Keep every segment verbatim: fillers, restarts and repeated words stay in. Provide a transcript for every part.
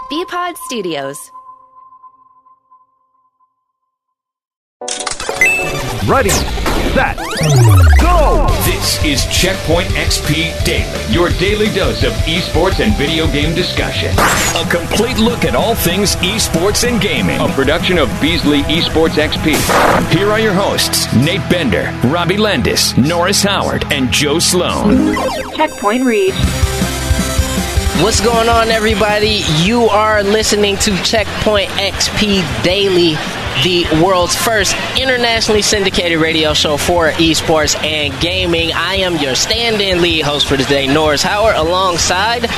B-Pod Studios. Ready, set, go! This is Checkpoint X P Daily, your daily dose of esports and video game discussion. A complete look at all things esports and gaming. A production of Beasley Esports X P. Here are your hosts, Nate Bender, Robbie Landis, Norris Howard, and Joe Sloan. Checkpoint reached. What's going on, everybody? You are listening to Checkpoint X P Daily, the world's first internationally syndicated radio show for esports and gaming. I am your stand-in lead host for today, Norris Howard, alongside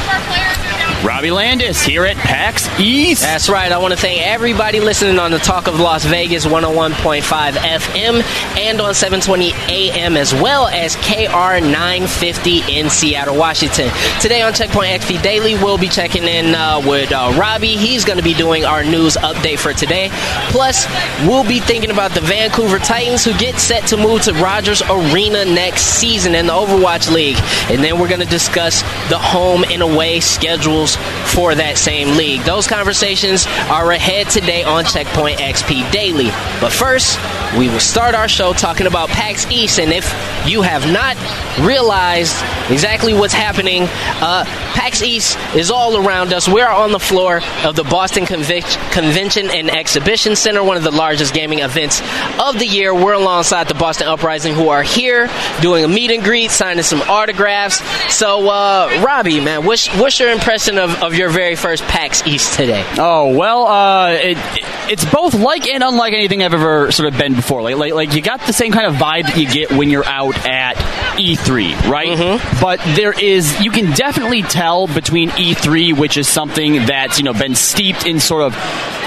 Robbie Landis here at PAX East. That's right. I want to thank everybody listening on the Talk of Las Vegas one oh one point five F M and on seven twenty A M, as well as K R nine fifty in Seattle, Washington. Today on Checkpoint X P Daily, we'll be checking in uh, with uh, Robbie. He's going to be doing our news update for today. Plus, we'll be thinking about the Vancouver Titans, who get set to move to Rogers Arena next season in the Overwatch League. And then we're going to discuss the home and away schedules for that same league. Those conversations are ahead today on Checkpoint X P Daily. But first, we will start our show talking about PAX East. And if you have not realized exactly what's happening, uh, PAX East is all around us. We're on the floor of the Boston Convic- Convention and Exhibition Center, one of the largest gaming events of the year. We're alongside the Boston Uprising, who are here doing a meet and greet, signing some autographs. So, uh, Robbie, man, what's, what's your impression of, of your very first PAX East today? Oh, well, uh, it, it, it's both like and unlike anything I've ever sort of been before. Like, like, like you got the same kind of vibe that you get when you're out at E three, right? Mm-hmm. But there is, you can definitely tell between E three, which is something that's, you know, been steeped in sort of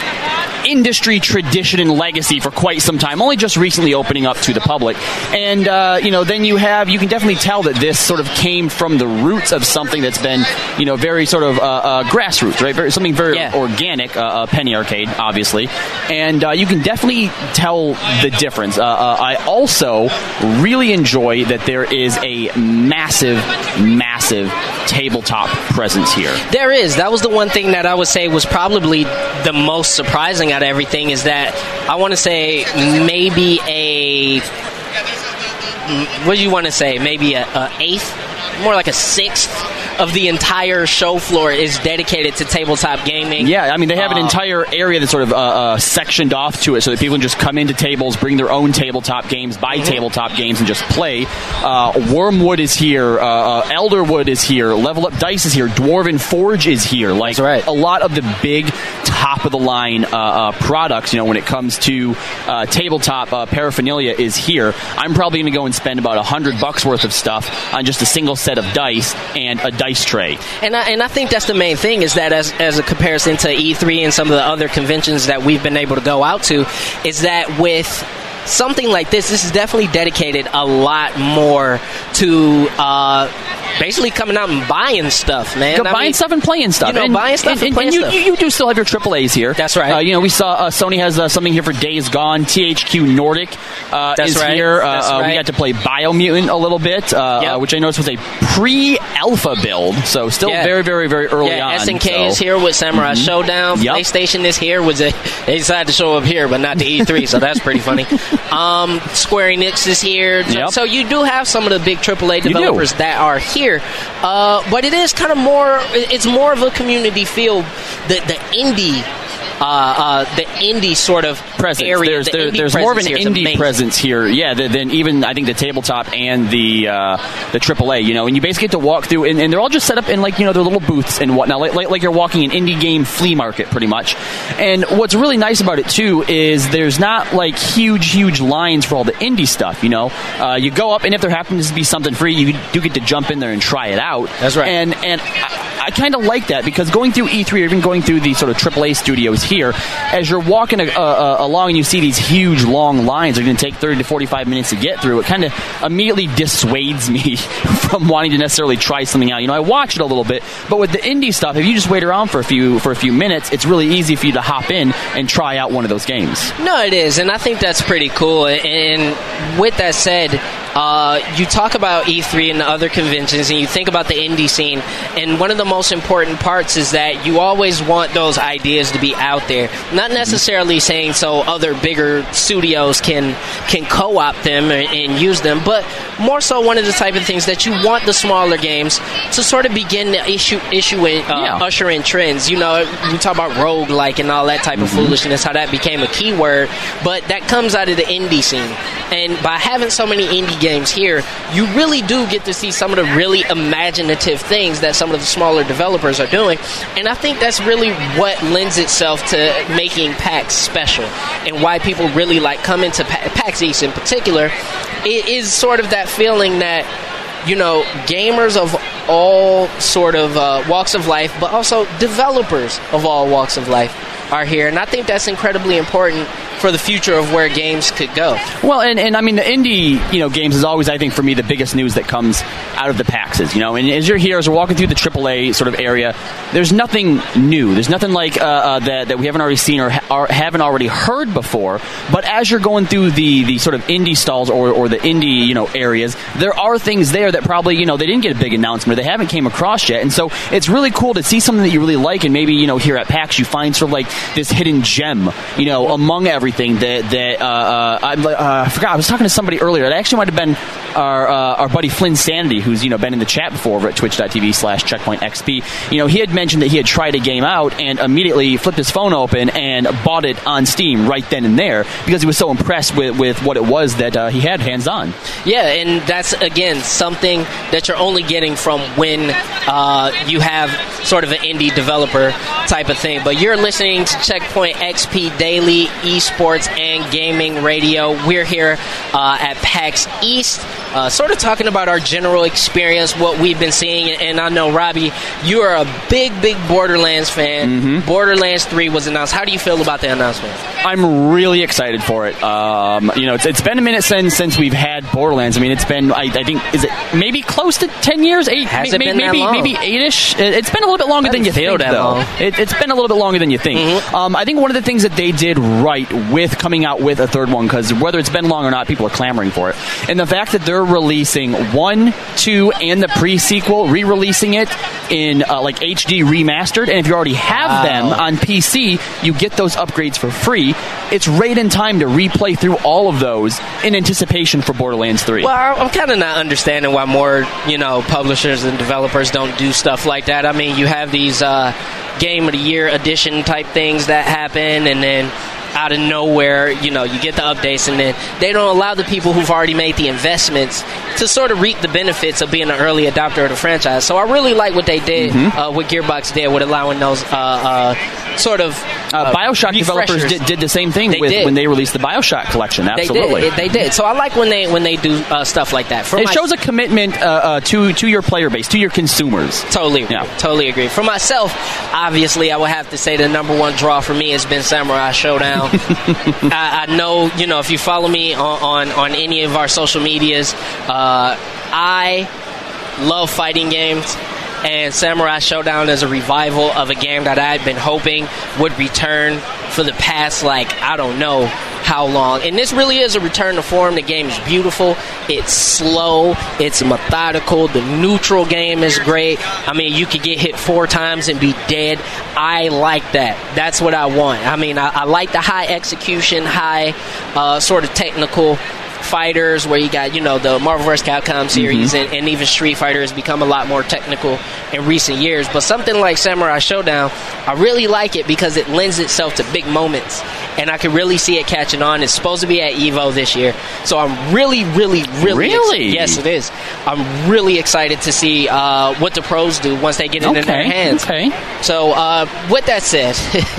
industry tradition and legacy for quite some time, only just recently opening up to the public. And, uh, you know, then you have, you can definitely tell that this sort of came from the roots of something that's been, you know, very sort of uh, uh, grassroots, right? Very, something very yeah. organic, uh, uh, Penny Arcade, obviously. And uh, you can definitely tell the difference. Uh, uh, I also really enjoy that there is a massive, massive tabletop presence here. There is. That was the one thing that I would say was probably the most surprising out of everything, is that I want to say maybe a what do you want to say maybe a, a eighth, more like a sixth of the entire show floor is dedicated to tabletop gaming. Yeah, I mean, they have an uh, entire area that's sort of uh, uh, sectioned off to it so that people can just come into tables, bring their own tabletop games, buy mm-hmm. tabletop games, and just play. Uh, Wormwood is here. Uh, uh, Elderwood is here. Level Up Dice is here. Dwarven Forge is here. Like, that's right. A lot of the big top-of-the-line uh, uh, products, you know, when it comes to uh, tabletop uh, paraphernalia is here. I'm probably going to go and spend about a hundred bucks worth of stuff on just a single set of dice and a dice tray. And I, and I think that's the main thing, is that as, as a comparison to E three and some of the other conventions that we've been able to go out to, is that with something like this, this is definitely dedicated a lot more to uh, basically coming out and buying stuff, man. Go buying mean, stuff and playing stuff. You know, and, buying stuff and, and, and playing and you, stuff. You, you do still have your triple A's here. That's right. Uh, you know, we saw uh, Sony has uh, something here for Days Gone. T H Q Nordic uh, That's is right. here. Uh, That's uh, right. We got to play Biomutant a little bit, uh, yep. uh, which I noticed was a pre-alpha build, so still yeah. very, very, very early yeah, on. S N K so. is here with Samurai mm-hmm. Showdown. Yep. PlayStation is here. With a, they decided to show up here, but not to E three, so that's pretty funny. Um, Square Enix is here. Yep. So you do have some of the big triple A developers that are here. Uh, but it is kind of more, it's more of a community feel. The, the indie Uh, uh, the indie sort of presence. area. There's, the there, indie there's more of an here indie presence here, yeah, than, than even I think the tabletop and the uh, the triple A. You know, and you basically get to walk through, and, and they're all just set up in like you know their little booths and whatnot, like, like like you're walking an indie game flea market, pretty much. And what's really nice about it too is there's not like huge huge lines for all the indie stuff. You know, uh, you go up, and if there happens to be something free, you do get to jump in there and try it out. That's right. And and I, I kind of like that because going through E three or even going through the sort of triple A studios here, as you're walking uh, uh, along and you see these huge long lines that are going to take thirty to forty-five minutes to get through, it kind of immediately dissuades me from wanting to necessarily try something out. You know, I watch it a little bit, but with the indie stuff, if you just wait around for a few for a few minutes, it's really easy for you to hop in and try out one of those games. No, it is, and I think that's pretty cool. And with that said, uh, you talk about E three and the other conventions, and you think about the indie scene, and one of the most important parts is that you always want those ideas to be out there. Not necessarily saying so other bigger studios can can co-opt them and, and use them, but more so one of the type of things that you want the smaller games to sort of begin to issue, issue in, uh, yeah. usher in trends. You know, we talk about roguelike and all that type of Mm-hmm. foolishness, how that became a keyword, but that comes out of the indie scene. And by having so many indie games here, you really do get to see some of the really imaginative things that some of the smaller developers are doing. And I think that's really what lends itself to making PAX special, and why people really like coming to pa- PAX East in particular. It is sort of that feeling that, you know, gamers of all sort of uh, walks of life, but also developers of all walks of life are here. And I think that's incredibly important for the future of where games could go. Well, and, and I mean, the indie, you know, games is always, I think, for me, the biggest news that comes out of the PAXs, you know, and as you're here, as we're walking through the triple A sort of area, there's nothing new. There's nothing like uh, uh, that that we haven't already seen or, ha- or haven't already heard before, but as you're going through the, the sort of indie stalls or, or the indie, you know, areas, there are things there that probably, you know, they didn't get a big announcement, or they haven't came across yet, and so it's really cool to see something that you really like, and maybe, you know, here at PAX you find sort of like this hidden gem, you know, among everything that that uh, uh, I, uh, I forgot. I was talking to somebody earlier. It actually might have been our uh, our buddy Flynn Sanity, who's, you know, been in the chat before over at twitch.tv slash checkpoint XP. You know, he had mentioned that he had tried a game out and immediately flipped his phone open and bought it on Steam right then and there because he was so impressed with, with what it was that uh, he had hands on. Yeah, and that's, again, something that you're only getting from when uh, you have sort of an indie developer type of thing. But you're listening to Checkpoint X P Daily Esports and Gaming Radio. We're here uh, at PAX East, uh, sort of talking about our general experience, what we've been seeing. And I know, Robbie, you are a big, big Borderlands fan. Mm-hmm. Borderlands three was announced. How do you feel about the announcement? I'm really excited for it. Um, you know, it's, it's been a minute since since we've had Borderlands. I mean, it's been, I, I think, is it maybe close to ten years? Eight? Has may, it been maybe, that long? Maybe eight-ish? It, it's been a little bit longer than you feel think, that though. long. It, it's been a little bit longer than you think. Mm-hmm. Um, I think one of the things that they did right with coming out with a third one, because whether it's been long or not, people are clamoring for it. And the fact that they're releasing one, two, and the pre-sequel, re-releasing it in uh, like H D remastered, and if you already have Wow. them on P C, you get those upgrades for free. It's right in time to replay through all of those in anticipation for Borderlands three. Well, I'm kind of not understanding why more, you know, publishers and developers don't do stuff like that. I mean, you have these uh, Game of the Year edition type things that happen, and then out of nowhere, you know, you get the updates, and then they don't allow the people who've already made the investments to sort of reap the benefits of being an early adopter of the franchise. So I really like what they did, mm-hmm. uh, what Gearbox did with allowing those uh, uh, sort of uh, uh, Bioshock developers did, did the same thing they with did. when they released the Bioshock collection. Absolutely, they did. They did. So I like when they when they do uh, stuff like that. For it my, shows a commitment uh, uh, to to your player base, to your consumers. Totally, agree. Yeah. totally agree. For myself, obviously, I would have to say the number one draw for me has been Samurai Showdown. I, I know, you know, if you follow me on, on, on any of our social medias, uh, I love fighting games, and Samurai Showdown is a revival of a game that I had been hoping would return for the past, like, I don't know how long. And this really is a return to form. The game is beautiful. It's slow. It's methodical. The neutral game is great. I mean, you could get hit four times and be dead. I like that. That's what I want. I mean, I, I like the high execution, high uh, sort of technical fighters where you got, you know, the Marvel versus. Capcom series, mm-hmm. and, and even Street Fighter has become a lot more technical in recent years. But something like Samurai Showdown, I really like it because it lends itself to big moments, and I can really see it catching on. It's supposed to be at EVO this year, so I'm really, really, really... Really? Ex- yes, it is. I'm really excited to see uh, what the pros do once they get it okay. in their hands. Okay. So, uh, with that said...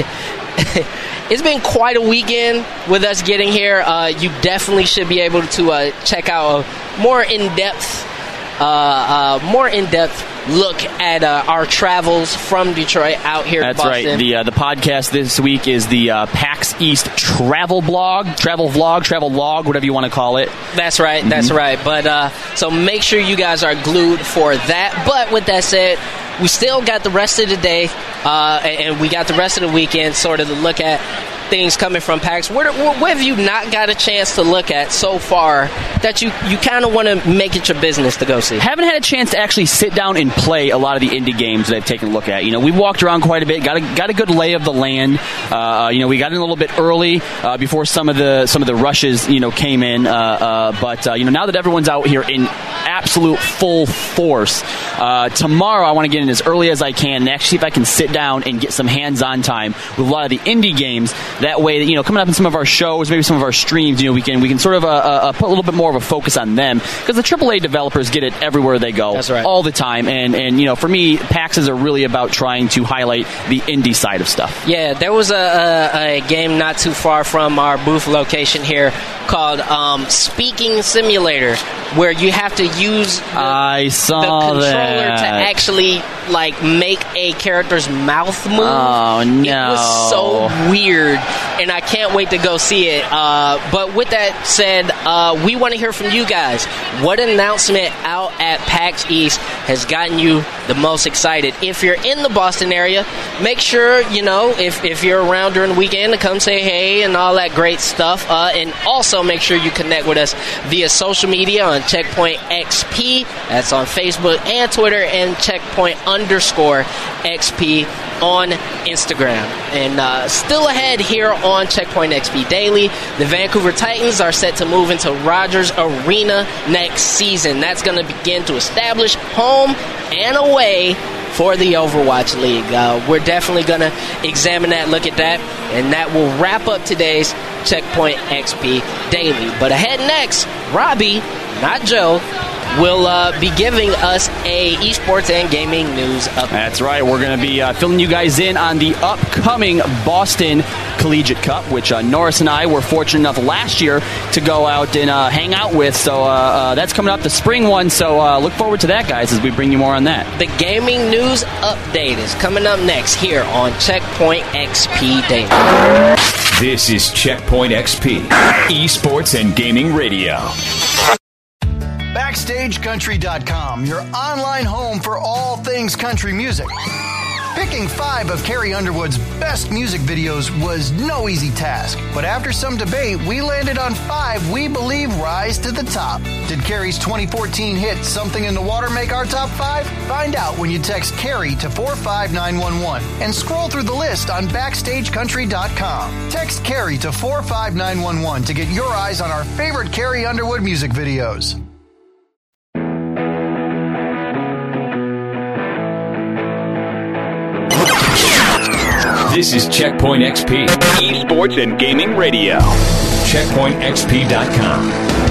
It's been quite a weekend with us getting here. Uh, you definitely should be able to uh, check out a more in-depth, uh, uh, more in-depth look at uh, our travels from Detroit out here That's to Boston. right. The uh, the podcast this week is the uh, PAX East travel blog, travel vlog, travel log, whatever you want to call it. That's right. Mm-hmm. That's right. But uh, so make sure you guys are glued for that. But with that said, we still got the rest of the day, uh, and we got the rest of the weekend sort of to look at. things coming from PAX. What, what, what have you not got a chance to look at so far that you, you kind of want to make it your business to go see? Haven't had a chance to actually sit down and play a lot of the indie games that I've taken a look at. You know, we've walked around quite a bit, got a, got a good lay of the land. Uh, you know, we got in a little bit early uh, before some of the some of the rushes, you know, came in. Uh, uh, but, uh, you know, now that everyone's out here in absolute full force, uh, tomorrow I want to get in as early as I can and actually see if I can sit down and get some hands-on time with a lot of the indie games. That way, you know, coming up in some of our shows, maybe some of our streams, you know, we can we can sort of uh, uh, put a little bit more of a focus on them, because the triple A developers get it everywhere they go. That's right. All the time. And, and you know, for me, PAXs are really about trying to highlight the indie side of stuff. Yeah, there was a, a, a game not too far from our booth location here called um, Speaking Simulator, where you have to use the, I saw the controller that. to actually like make a character's mouth move. Oh, no. It was so weird, and I can't wait to go see it. Uh, but with that said, uh, we want to hear from you guys. What announcement out at PAX East has gotten you the most excited? If you're in the Boston area, make sure, you know, if, if you're around during the weekend, to come say hey and all that great stuff. Uh, and also make sure you connect with us via social media on Checkpoint X P. That's on Facebook and Twitter, and Checkpoint underscore X P on Instagram. And uh, still ahead here on Checkpoint X P Daily, the Vancouver Titans are set to move into Rogers Arena next season. That's going to begin to establish home and away for the Overwatch League. Uh, we're definitely going to examine that, look at that, and that will wrap up today's Checkpoint X P Daily. But ahead next, Robbie, not Joe, will uh, be giving us a esports and gaming news update. That's right. We're going to be uh, filling you guys in on the upcoming Boston Collegiate Cup, which uh, Norris and I were fortunate enough last year to go out and uh, hang out with. So uh, uh, that's coming up, the spring one. So uh, look forward to that, guys, as we bring you more on that. The gaming news update is coming up next here on Checkpoint X P Daily. This is Checkpoint X P, esports and gaming radio. Backstage Country dot com, your online home for all things country music. Picking five of Carrie Underwood's best music videos was no easy task, but after some debate, we landed on five we believe rise to the top. Did Carrie's twenty fourteen hit Something in the Water make our top five? Find out when you text Carrie to four five nine one one and scroll through the list on Backstage Country dot com. Text Carrie to four five nine one one to get your eyes on our favorite Carrie Underwood music videos. This is Checkpoint X P, esports and gaming radio. Checkpoint X P dot com.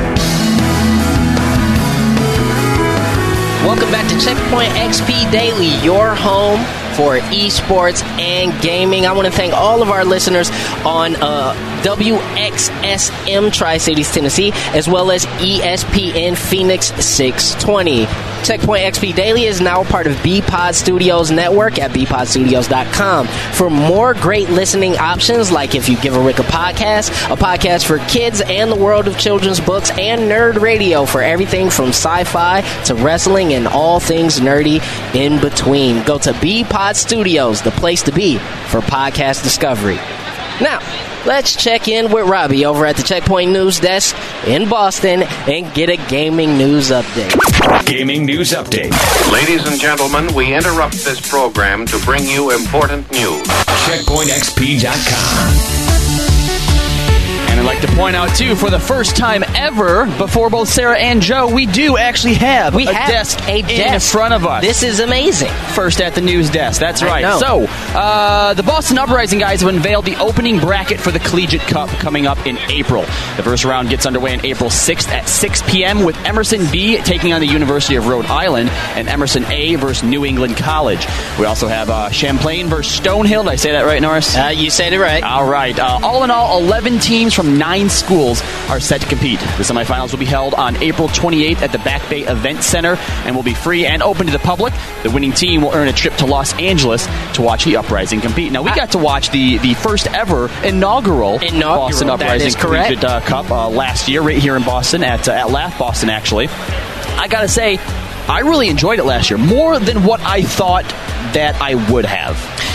Welcome back to Checkpoint X P Daily, your home for esports and gaming. I want to thank all of our listeners on uh, W X S M Tri-Cities, Tennessee, as well as E S P N Phoenix six twenty. Checkpoint X P Daily is now part of B Pod Studios Network at b pod studios dot com. For more great listening options, like If You Give a Rick a Podcast, a podcast for kids and the world of children's books, and Nerd Radio for everything from sci-fi to wrestling and all things nerdy in between. Go to B Pod Studios, the place to be for podcast discovery. Now, let's check in with Robbie over at the Checkpoint News Desk in Boston and get a gaming news update. Gaming news update. Ladies and gentlemen, we interrupt this program to bring you important news. Checkpoint X P dot com. And I'd like to point out, too, for the first time ever, before both Sarah and Joe, we do actually have we a have desk a in desk. front of us. This is amazing. First at the news desk. That's I right. know. So, uh, the Boston Uprising guys have unveiled the opening bracket for the Collegiate Cup coming up in April. The first round gets underway on April sixth at six p.m. with Emerson B taking on the University of Rhode Island and Emerson A versus New England College. We also have uh, Champlain versus Stonehill. Did I say that right, Norris? Uh, you said it right. All right. Uh, all in all, eleven teams from nine schools are set to compete. The semifinals will be held on April twenty-eighth at the Back Bay Event Center and will be free and open to the public. The winning team will earn a trip to Los Angeles to watch the Uprising compete. Now, we got to watch the, the first ever inaugural, inaugural Boston Uprising Collegiate uh, Cup uh, last year, right here in Boston, at, uh, at Laugh Boston, actually. I got to say, I really enjoyed it last year, more than what I thought that I would have.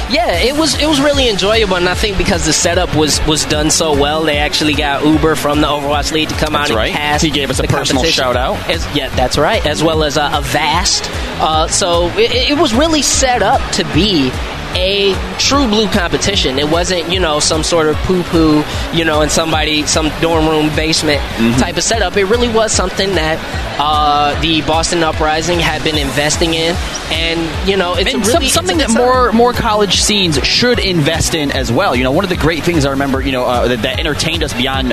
Yeah, it was it was really enjoyable, and I think because the setup was, was done so well, they actually got Uber from the Overwatch League to come that's out right. and cast. He gave us a personal shout out. As, yeah, that's right, as well as uh, a Vast. Uh, so it, it was really set up to be a true blue competition. It wasn't, you know, some sort of poo-poo, you know, in somebody, some dorm room basement mm-hmm. type of setup. It really was something that uh, the Boston Uprising had been investing in, and, you know, it's and a really, some, something it's that more more college scenes should invest in as well. You know, one of the great things I remember, you know, uh, that, that entertained us beyond uh,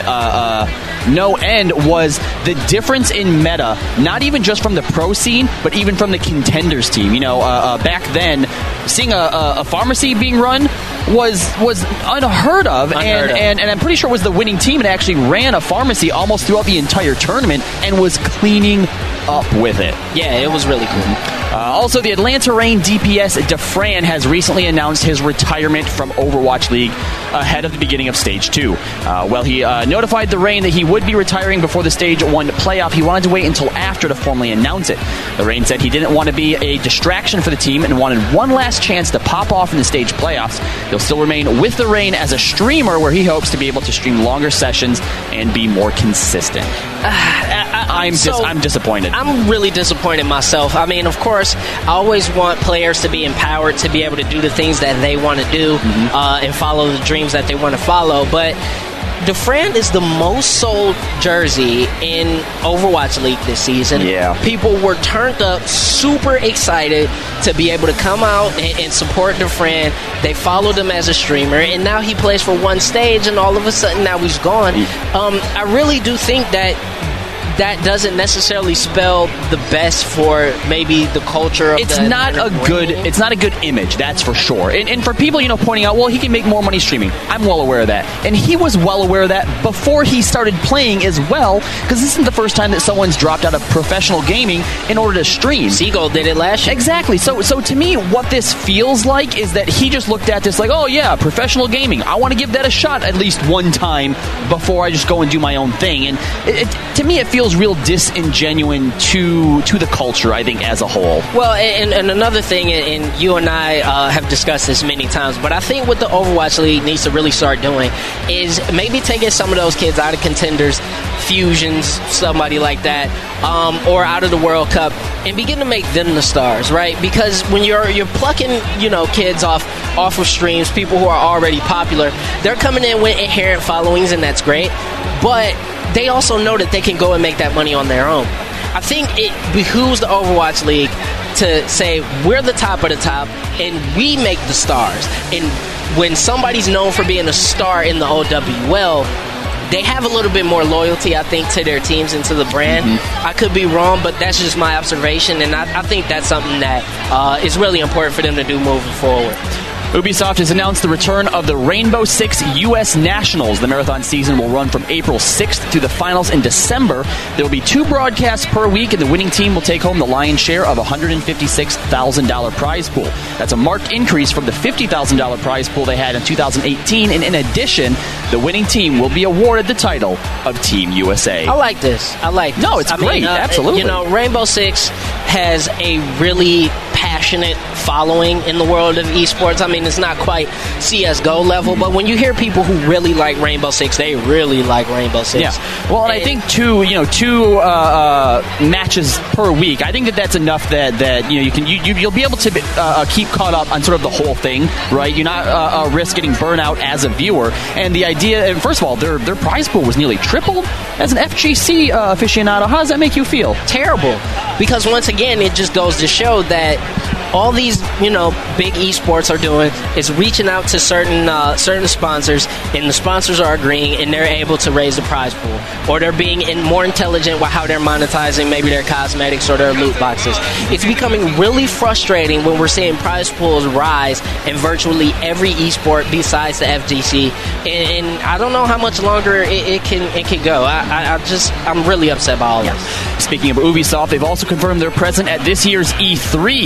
uh, no end was the difference in meta, not even just from the pro scene, but even from the contenders team. You know, uh, uh, back then, seeing a, a, a pharmacy being run was was unheard of, unheard and, of. and and I'm pretty sure it was the winning team and actually ran a pharmacy almost throughout the entire tournament and was cleaning up with it. Yeah, it was really cool. Uh, also, the Atlanta Reign D P S Defran has recently announced his retirement from Overwatch League ahead of the beginning of Stage two. Uh, well, he uh, notified the Reign that he would be retiring before the Stage one playoff. He wanted to wait until after to formally announce it. The Reign said he didn't want to be a distraction for the team and wanted one last chance to pop off in the Stage playoffs. He'll still remain with the Reign as a streamer, where he hopes to be able to stream longer sessions and be more consistent. Uh, I, I'm so, dis- I'm disappointed. I'm really disappointed myself. I mean, of course, I always want players to be empowered to be able to do the things that they want to do mm-hmm. uh, and follow the dreams that they want to follow. But Defran is the most sold jersey in Overwatch League this season. Yeah. People were turned up, super excited to be able to come out and, and support Defran. They followed him as a streamer, and now he plays for one stage, and all of a sudden now he's gone. Um, I really do think that that doesn't necessarily spell the best for maybe the culture of it's the not a good it's not a good image, that's for sure. And, and for people, you know, pointing out, well, he can make more money streaming, I'm well aware of that, and he was well aware of that before he started playing as well, because this isn't the first time that someone's dropped out of professional gaming in order to stream. Seagull did it last year. Exactly. So so to me, what this feels like is that he just looked at this like, oh yeah, professional gaming, I want to give that a shot at least one time before I just go and do my own thing. And it, it, to me, it feels real disingenuine to to the culture, I think, as a whole. Well, and, and another thing, and you and I uh, have discussed this many times, but I think what the Overwatch League needs to really start doing is maybe taking some of those kids out of contenders, fusions, somebody like that, um, or out of the World Cup, and begin to make them the stars, right? Because when you're you're plucking, you know, kids off off of streams, people who are already popular, they're coming in with inherent followings, and that's great, but they also know that they can go and make that money on their own. I think it behooves the Overwatch League to say, we're the top of the top, and we make the stars. And when somebody's known for being a star in the O W L, they have a little bit more loyalty, I think, to their teams and to the brand. Mm-hmm. I could be wrong, but that's just my observation, and I, I think that's something that uh, is really important for them to do moving forward. Ubisoft has announced the return of the Rainbow Six U S Nationals. The marathon season will run from April sixth through the finals in December. There will be two broadcasts per week, and the winning team will take home the lion's share of a one hundred fifty-six thousand dollars prize pool. That's a marked increase from the fifty thousand dollars prize pool they had in two thousand eighteen, and in addition, the winning team will be awarded the title of Team U S A. I like this. I like this. No, it's I great. Mean, uh, Absolutely. You know, Rainbow Six has a really passionate following in the world of esports. I mean, it's not quite C S G O level, but when you hear people who really like Rainbow Six, they really like Rainbow Six. Yeah. Well, and, and I think two, you know, two uh, uh, matches per week. I think that that's enough that, that you know you can you, you'll be able to uh, keep caught up on sort of the whole thing, right? You're not uh, uh, risk getting burnout as a viewer. And the idea, and first of all, their their prize pool was nearly tripled. As an F G C uh, aficionado, how does that make you feel? Terrible, because once again, it just goes to show that all these, you know, big esports are doing is reaching out to certain uh, certain sponsors, and the sponsors are agreeing, and they're able to raise the prize pool, or they're being in more intelligent with how they're monetizing maybe their cosmetics or their loot boxes. It's becoming really frustrating when we're seeing prize pools rise in virtually every esport besides the F G C, and, and I don't know how much longer it, it can it can go. I, I, I just I'm really upset by all this. Speaking of Ubisoft, they've also confirmed they're present at this year's E three. They'll be hosting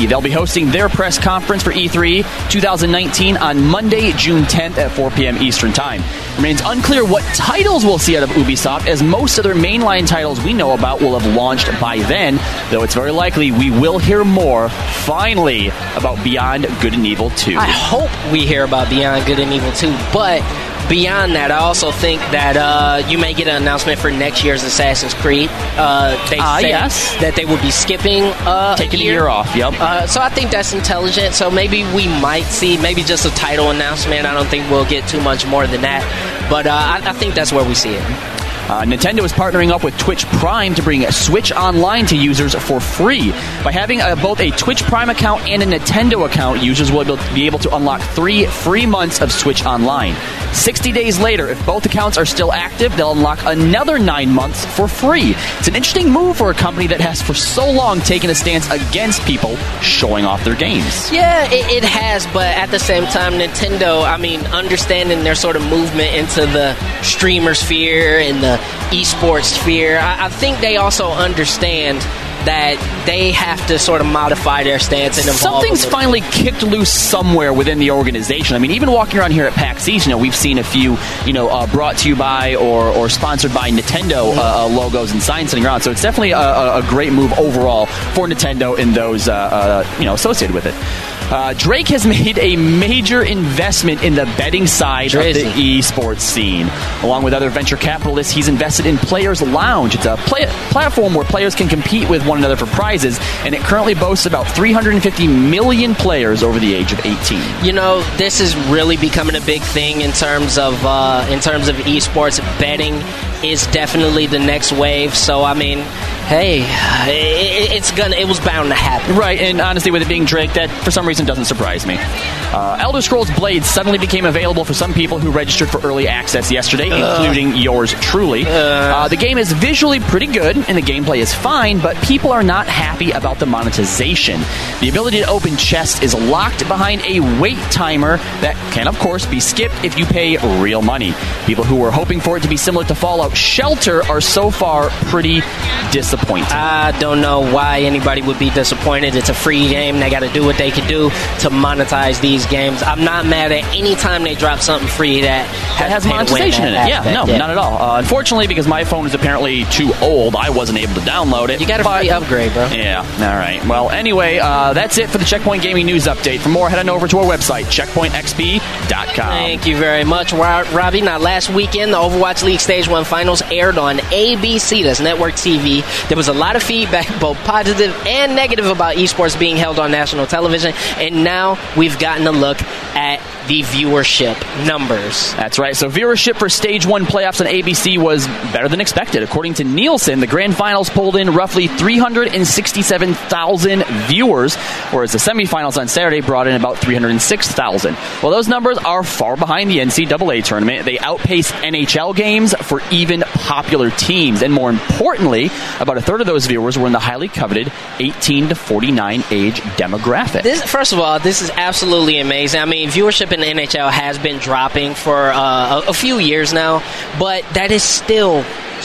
hosting their press conference for E three twenty nineteen on Monday, June tenth at four p.m. Eastern Time. It remains unclear what titles we'll see out of Ubisoft, as most of their mainline titles we know about will have launched by then, though it's very likely we will hear more, finally, about Beyond Good and Evil two. I hope we hear about Beyond Good and Evil two, but beyond that, I also think that uh, you may get an announcement for next year's Assassin's Creed. Uh, they uh, said yes. that they will be skipping uh, Taking a a year. year off, yep. Uh, so I think that's intelligent. So maybe we might see maybe just a title announcement. I don't think we'll get too much more than that. But uh, I, I think that's where we see it. Uh, Nintendo is partnering up with Twitch Prime to bring Switch Online to users for free. By having uh, both a Twitch Prime account and a Nintendo account, users will be able to unlock three free months of Switch Online. sixty days later, if both accounts are still active, they'll unlock another nine months for free. It's an interesting move for a company that has for so long taken a stance against people showing off their games. Yeah, it, it has, but at the same time, Nintendo, I mean, understanding their sort of movement into the streamer sphere and the esports sphere, I, I think they also understand that they have to sort of modify their stance and evolve. Something's finally kicked loose somewhere within the organization. I mean, even walking around here at PAX East, you know, we've seen a few, you know, uh, brought to you by or, or sponsored by Nintendo uh, uh, logos and signs sitting around. So it's definitely a, a great move overall for Nintendo and those, uh, uh, you know, associated with it. Uh, Drake has made a major investment in the betting side Crazy. of the esports scene. Along with other venture capitalists, he's invested in Players Lounge. It's a play- platform where players can compete with one another for prizes, and it currently boasts about three hundred fifty million players over the age of eighteen. You know, this is really becoming a big thing in terms of uh, in terms of esports. Betting is definitely the next wave. So I mean, hey, it, it's gonna. It was bound to happen, right? And honestly, with it being Drake, that for some reason doesn't surprise me. Uh, Elder Scrolls Blade suddenly became available for some people who registered for early access yesterday, uh, including yours truly. Uh, uh, the game is visually pretty good, and the gameplay is fine, but people are not happy about the monetization. The ability to open chests is locked behind a wait timer that can, of course, be skipped if you pay real money. People who were hoping for it to be similar to Fallout Shelter are so far pretty disappointed. I don't know why anybody would be disappointed. It's a free game. They got to do what they can do to monetize these games. I'm not mad at any time they drop something free that has, that has monetization in it. Yeah, no, yeah. not at all. Uh, unfortunately, because my phone is apparently too old, I wasn't able to download it. You got a free upgrade, bro. Yeah, all right. Well, anyway, uh, that's it for the Checkpoint Gaming News Update. For more, head on over to our website, checkpoint x p dot com. Thank you very much, Robbie. Now, last weekend, the Overwatch League Stage one Finals aired on A B C, that's Network T V. There was a lot of feedback, both positive and negative, about esports being held on national television, and now we've gotten a look at the viewership numbers. That's right. So viewership for Stage one playoffs on A B C was better than expected. According to Nielsen, the Grand Finals pulled in roughly three hundred sixty-seven thousand viewers, whereas the semifinals on Saturday brought in about three hundred six thousand. Well, those numbers are far behind the N C double A tournament. They outpaced N H L games for even popular teams. And more importantly, about a third of those viewers were in the highly coveted eighteen to forty-nine age demographic. This, first of all, this is absolutely amazing. I mean, viewership in the N H L has been dropping for uh, a, a few years now, but that is still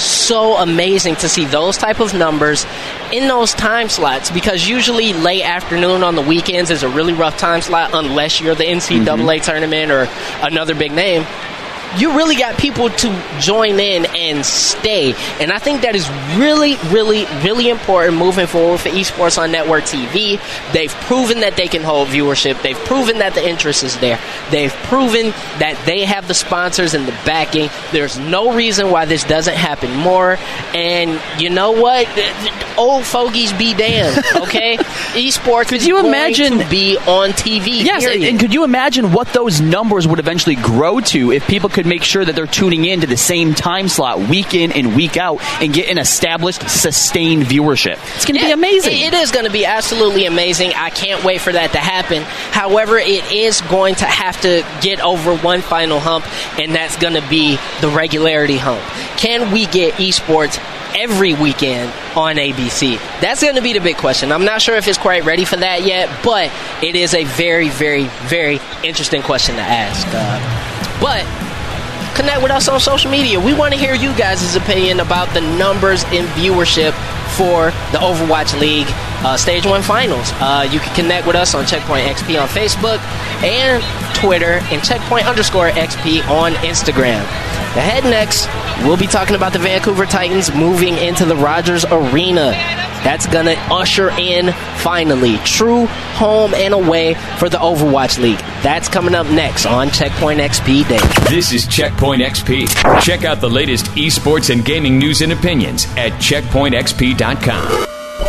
so amazing to see those type of numbers in those time slots, because usually late afternoon on the weekends is a really rough time slot unless you're the N C double A mm-hmm. tournament or another big name. You really got people to join in and stay. And I think that is really, really, really important moving forward for esports on network T V. They've proven that they can hold viewership. They've proven that the interest is there. They've proven that they have the sponsors and the backing. There's no reason why this doesn't happen more. And you know what? Old fogies be damned, okay? Esports could you imagine to be on T V. Yes, and, and could you imagine what those numbers would eventually grow to if people could make sure that they're tuning in to the same time slot week in and week out and get an established, sustained viewership? It's going to yeah, be amazing. It is going to be absolutely amazing. I can't wait for that to happen. However, it is going to have to get over one final hump, and that's going to be the regularity hump. Can we get esports every weekend on A B C? That's going to be the big question. I'm not sure if it's quite ready for that yet, but it is a very, very, very interesting question to ask. Uh, but connect with us on social media. We want to hear you guys' opinion about the numbers in viewership for the Overwatch League. uh, Stage one Finals. Uh, you can connect with us on Checkpoint X P on Facebook and Twitter, and Checkpoint underscore X P on Instagram. Ahead next, we'll be talking about the Vancouver Titans moving into the Rogers Arena. That's going to usher in, finally, true home and away for the Overwatch League. That's coming up next on Checkpoint X P Day. This is Checkpoint X P. Check out the latest esports and gaming news and opinions at checkpoint x p dot com.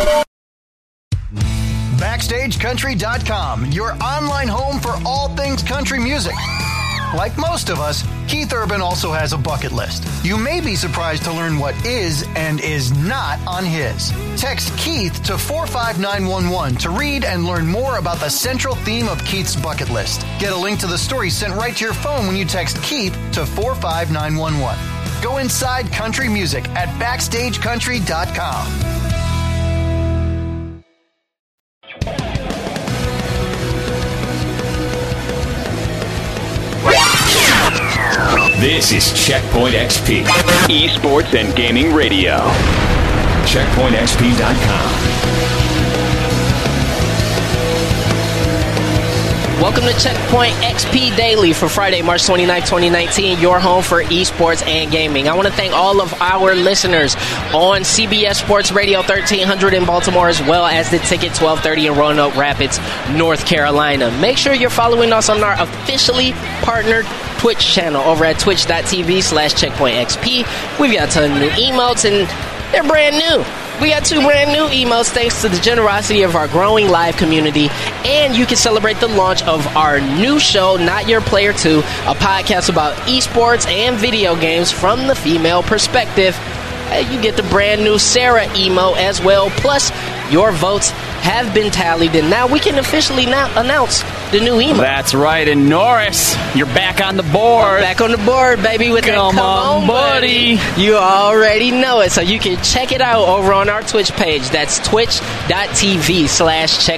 Backstage Country dot com, your online home for all things country music. Like most of us, Keith Urban also has a bucket list. You may be surprised to learn what is and is not on his. Text Keith to four five nine one one to read and learn more about the central theme of Keith's bucket list. Get a link to the story sent right to your phone when you text Keith to four five nine one one. Go inside country music at backstage country dot com. This is Checkpoint X P, esports and gaming radio. checkpoint x p dot com. Welcome to Checkpoint X P Daily for Friday, March twenty-ninth, twenty nineteen, your home for esports and gaming. I want to thank all of our listeners on C B S Sports Radio thirteen hundred in Baltimore, as well as the Ticket twelve thirty in Roanoke Rapids, North Carolina. Make sure you're following us on our officially partnered Twitch channel over at twitch.tv slash checkpointxp. We've got a ton of new emotes, and they're brand new. We got two brand new emotes thanks to the generosity of our growing live community, and you can celebrate the launch of our new show, Not Your Player two, a podcast about esports and video games from the female perspective. You get the brand new Sarah emote as well, plus your votes have been tallied, and now we can officially now announce the new emote. That's right, and Norris, you're back on the board. I'm back on the board, baby, with Come that Come on, on, buddy. You already know it, so you can check it out over on our Twitch page. That's twitch.tv slash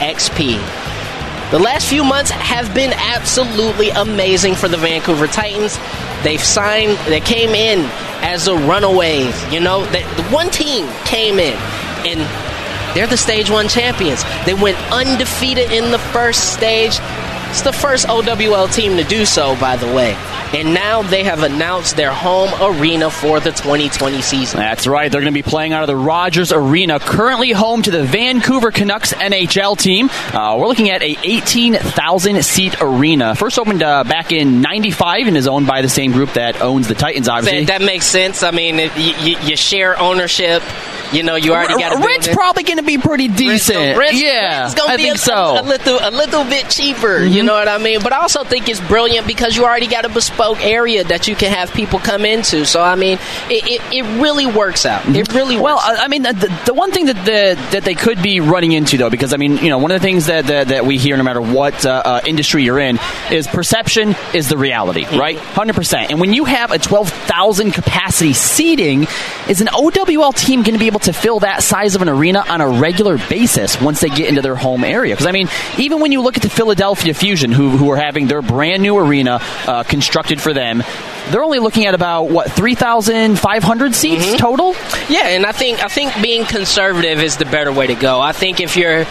checkpointxp. The last few months have been absolutely amazing for the Vancouver Titans. They've signed, they came in as the runaways. You know, the, the one team came in, and they're the Stage one champions. They went undefeated in the first stage. It's the first O W L team to do so, by the way. And now they have announced their home arena for the twenty twenty season. That's right. They're going to be playing out of the Rogers Arena, currently home to the Vancouver Canucks N H L team. Uh, we're looking at a eighteen thousand seat arena. First opened uh, back in ninety-five and is owned by the same group that owns the Titans, obviously. That, that makes sense. I mean, it, you, you share ownership. You know, you already got a rent's probably going to be pretty decent. Rent, rent, yeah, rent's gonna I be think a, so. A, a, little, a little bit cheaper, mm-hmm. You know what I mean? But I also think it's brilliant because you already got a bespoke area that you can have people come into. So, I mean, it, it, it really works out. It really works Well, out. I mean, the, the one thing that the, that they could be running into, though, because, I mean, you know, one of the things that that, that we hear no matter what uh, uh, industry you're in is perception is the reality, mm-hmm. right? one hundred percent. And when you have a twelve thousand capacity seating, is an O W L team going to be able to fill that size of an arena on a regular basis once they get into their home area? Because, I mean, even when you look at the Philadelphia Fusion, who, who are having their brand new arena uh, constructed for them, they're only looking at about, what, three thousand five hundred seats mm-hmm. total? Yeah, and I think I think being conservative is the better way to go. I think if you're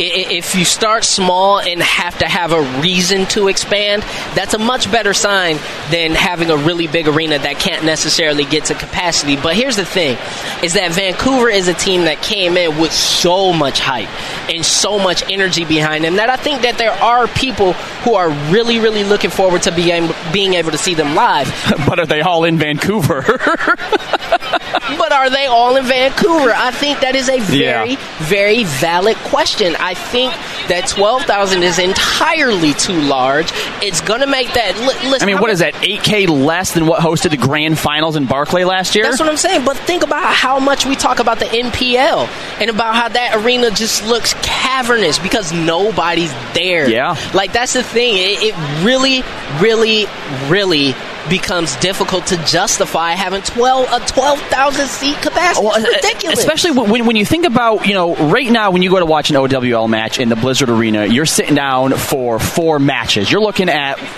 if you start small and have to have a reason to expand, that's a much better sign than having a really big arena that can't necessarily get to capacity. But here's the thing, is that Vancouver is a team that came in with so much hype and so much energy behind them that I think that there are people who are really, really looking forward to being, being able to see them live. But are they all in Vancouver? But are they all in Vancouver? I think that is a very, yeah. very valid question. I think that twelve thousand is entirely too large. It's going to make that... Listen, I mean, what is that, eight K less than what hosted the grand finals in Barclay last year? That's what I'm saying. But think about how much we talk about the N P L and about how that arena just looks cavernous because nobody's there. Yeah. Like, that's the thing. It, it really, really, really... becomes difficult to justify having twelve a twelve thousand seat capacity. Well, it's ridiculous. Especially when when you think about, you know, right now when you go to watch an O W L match in the Blizzard Arena, you're sitting down for four matches. You're looking at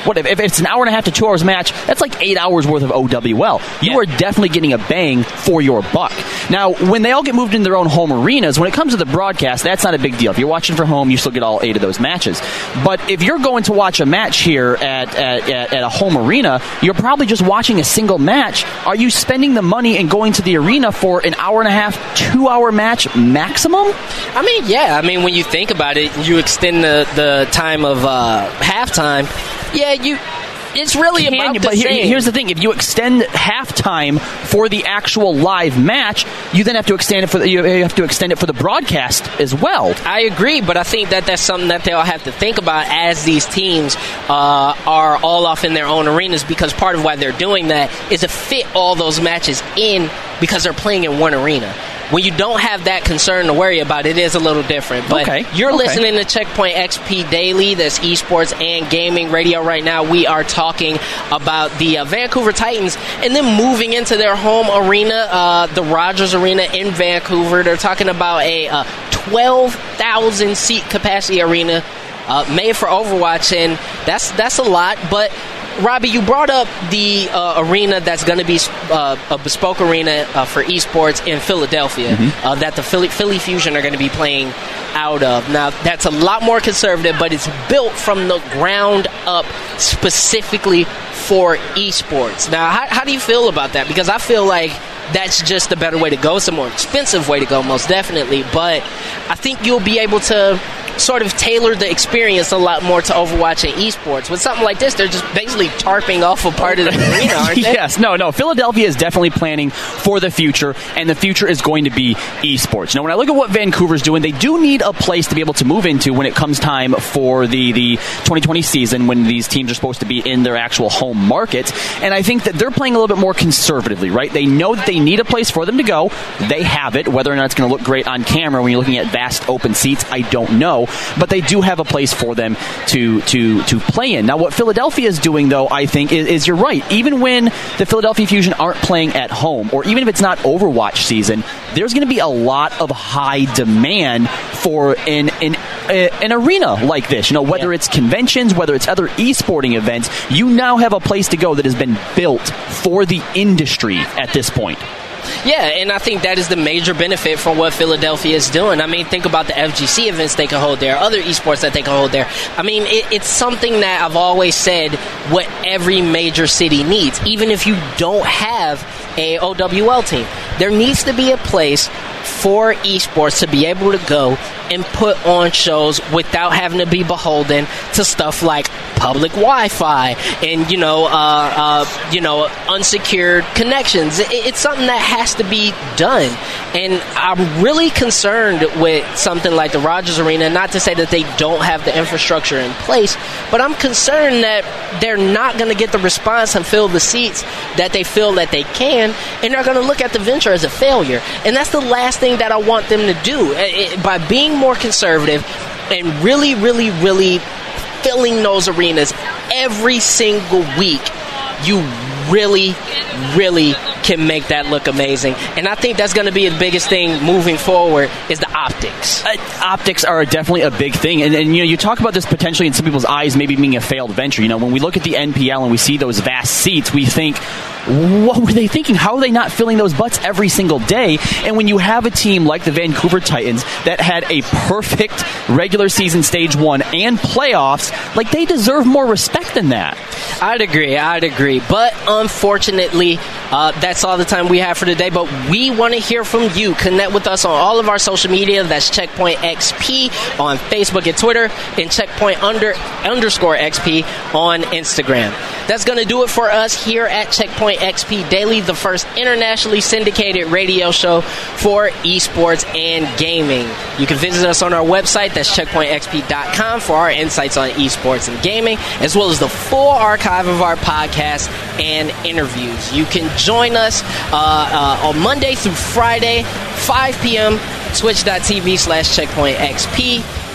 what if, if it's an hour and a half to two hours match, that's like eight hours worth of O W L. You yeah. are definitely getting a bang for your buck. Now, when they all get moved into their own home arenas, when it comes to the broadcast, that's not a big deal. If you're watching from home, you still get all eight of those matches. But if you're going to watch a match here at, at, at, at a home arena, you're probably just watching a single match. Are you spending the money and going to the arena for an hour and a half, two hour match maximum? I mean, yeah. I mean, when you think about it, you extend the, the time of uh, halftime. Yeah, you. It's really Can about you, the but here, same. Here's the thing: if you extend halftime for the actual live match, you then have to extend it for the, you have to extend it for the broadcast as well. I agree, but I think that that's something that they'll have to think about as these teams uh, are all off in their own arenas, because part of why they're doing that is to fit all those matches in, because they're playing in one arena. When you don't have that concern to worry about, it is a little different. But okay. you're okay. listening to Checkpoint X P Daily. That's esports and gaming radio right now. We are talking about the uh, Vancouver Titans and then moving into their home arena, uh, the Rogers Arena in Vancouver. They're talking about a uh, twelve thousand seat capacity arena uh, made for Overwatch, and that's that's a lot, but Robbie, you brought up the uh, arena that's going to be uh, a bespoke arena uh, for esports in Philadelphia, mm-hmm. uh, that the Philly, Philly Fusion are going to be playing out of. Now, that's a lot more conservative, but it's built from the ground up specifically for esports. Now, how, how do you feel about that? Because I feel like that's just a better way to go. It's a more expensive way to go, most definitely, but I think you'll be able to sort of tailor the experience a lot more to Overwatch and esports. With something like this, they're just basically tarping off a part of the arena, aren't they? Yes, no, no. Philadelphia is definitely planning for the future, and the future is going to be esports. Now, when I look at what Vancouver's doing, they do need a place to be able to move into when it comes time for the, the twenty twenty season, when these teams are supposed to be in their actual home markets. And I think that they're playing a little bit more conservatively, right? They know that they need a place for them to go. They have it. Whether or not it's going to look great on camera when you're looking at vast open seats, I don't know. But they do have a place for them to to to play in. Now, what Philadelphia is doing, though, I think, is, is you're right. Even when the Philadelphia Fusion aren't playing at home, or even if it's not Overwatch season, there's going to be a lot of high demand for an an, an arena like this. You know, whether yeah. it's conventions, whether it's other esporting events, you now have a place to go that has been built for the industry at this point. Yeah, and I think that is the major benefit for what Philadelphia is doing. I mean, think about the F G C events they can hold there, other esports that they can hold there. I mean, it, it's something that I've always said what every major city needs. Even if you don't have a O W L team, there needs to be a place for esports to be able to go and put on shows without having to be beholden to stuff like public Wi-Fi and, you know, uh, uh, you know, unsecured connections. It, it's something that has to be done. And I'm really concerned with something like the Rogers Arena, not to say that they don't have the infrastructure in place, but I'm concerned that they're not going to get the response and fill the seats that they feel that they can, and they're going to look at the venture as a failure. And that's the last thing that I want them to do. It, by being more conservative and really, really, really filling those arenas every single week, you really, really can make that look amazing. And I think that's going to be the biggest thing moving forward is the optics. Uh, optics are definitely a big thing. And, and, you know, you talk about this potentially in some people's eyes maybe being a failed venture. You know, when we look at the N P L and we see those vast seats, we think, what were they thinking? How are they not filling those butts every single day? And when you have a team like the Vancouver Titans that had a perfect regular season stage one and playoffs, like, they deserve more respect than that. I'd agree. I'd agree. But unfortunately, uh, that's all the time we have for today. But we want to hear from you. Connect with us on all of our social media. That's Checkpoint X P on Facebook and Twitter, and Checkpoint under underscore X P on Instagram. That's going to do it for us here at Checkpoint X P Daily, the first internationally syndicated radio show for esports and gaming. You can visit us on our website. That's checkpoint x p dot com for our insights on esports and gaming, as well as the full archive of our podcasts and interviews. You can join us uh, uh, on Monday through Friday, five p.m., twitch dot t v slash checkpoint x p.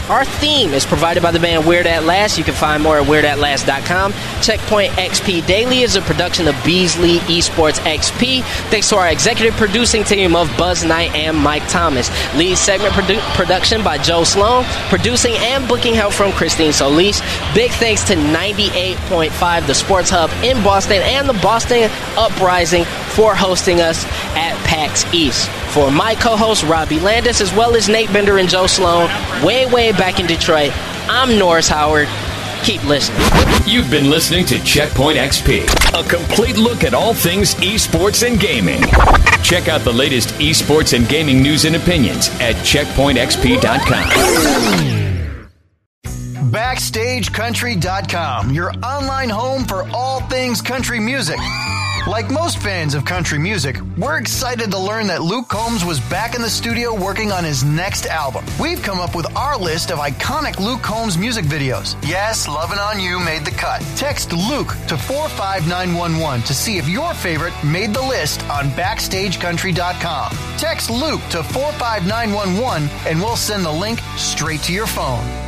Our theme is provided by the band Weird At Last. You can find more at weird at last dot com. Checkpoint X P Daily is a production of Beasley Esports X P. Thanks to our executive producing team of Buzz Knight and Mike Thomas. Lead segment produ- production by Joe Sloan. Producing and booking help from Christine Solis. Big thanks to ninety-eight point five The Sports Hub in Boston and the Boston Uprising for hosting us at PAX East. For my co-host Robbie Landis, as well as Nate Bender and Joe Sloan, way, way back in Detroit, I'm Norris Howard. Keep listening. You've been listening to Checkpoint X P, a complete look at all things esports and gaming. Check out the latest esports and gaming news and opinions at checkpoint x p dot com. Backstage Country dot com, your online home for all things country music. Like most fans of country music, we're excited to learn that Luke Combs was back in the studio working on his next album. We've come up with our list of iconic Luke Combs music videos. Yes, Lovin' On You made the cut. Text Luke to four five nine one one to see if your favorite made the list on Backstage Country dot com. Text Luke to four five nine one one and we'll send the link straight to your phone.